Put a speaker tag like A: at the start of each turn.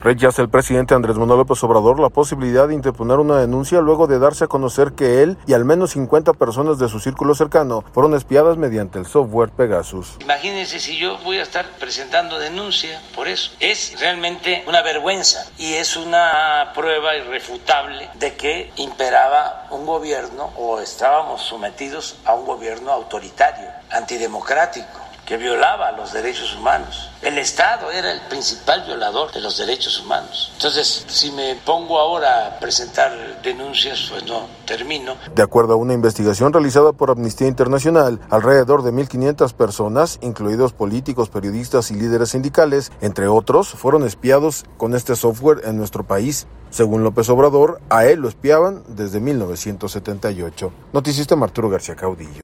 A: Rechaza el presidente Andrés Manuel López Obrador la posibilidad de interponer una denuncia luego de darse a conocer que él y al menos 50 personas de su círculo cercano fueron espiadas mediante el software Pegasus.
B: Imagínense si yo voy a estar presentando denuncia por eso. Es realmente una vergüenza y es una prueba irrefutable de que imperaba un gobierno o estábamos sometidos a un gobierno autoritario, antidemocrático, que violaba los derechos humanos. El Estado era el principal violador de los derechos humanos. Entonces, si me pongo ahora a presentar denuncias, pues no termino.
A: De acuerdo a una investigación realizada por Amnistía Internacional, alrededor de 1,500 personas, incluidos políticos, periodistas y líderes sindicales, entre otros, fueron espiados con este software en nuestro país. Según López Obrador, a él lo espiaban desde 1978. Noticista Arturo García Caudillo.